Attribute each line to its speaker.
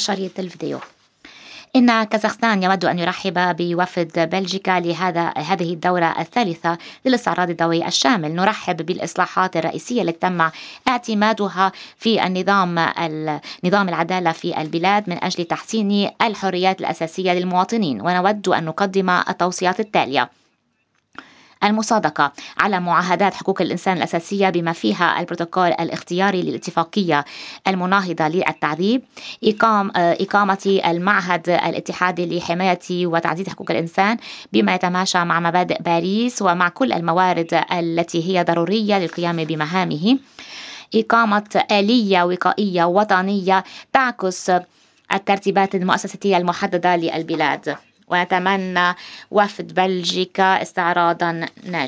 Speaker 1: شريط الفيديو. إن كازاخستان يود أن يرحب بوفد بلجيكا هذه الدورة الثالثة للاستعراض الضوئي الشامل. نرحب بالإصلاحات الرئيسية التي تم اعتمادها في نظام العدالة في البلاد من أجل تحسين الحريات الأساسية للمواطنين، ونود أن نقدم التوصيات التالية: المصادقة على معاهدات حقوق الإنسان الأساسية بما فيها البروتوكول الاختياري للاتفاقية المناهضة للتعذيب، إقامة المعهد الاتحادي لحماية وتعزيز حقوق الإنسان بما يتماشى مع مبادئ باريس ومع كل الموارد التي هي ضرورية للقيام بمهامه، إقامة آلية وقائية وطنية تعكس الترتيبات المؤسساتية المحددة للبلاد. ونتمنى وفد بلجيكا استعراضا ناجحا.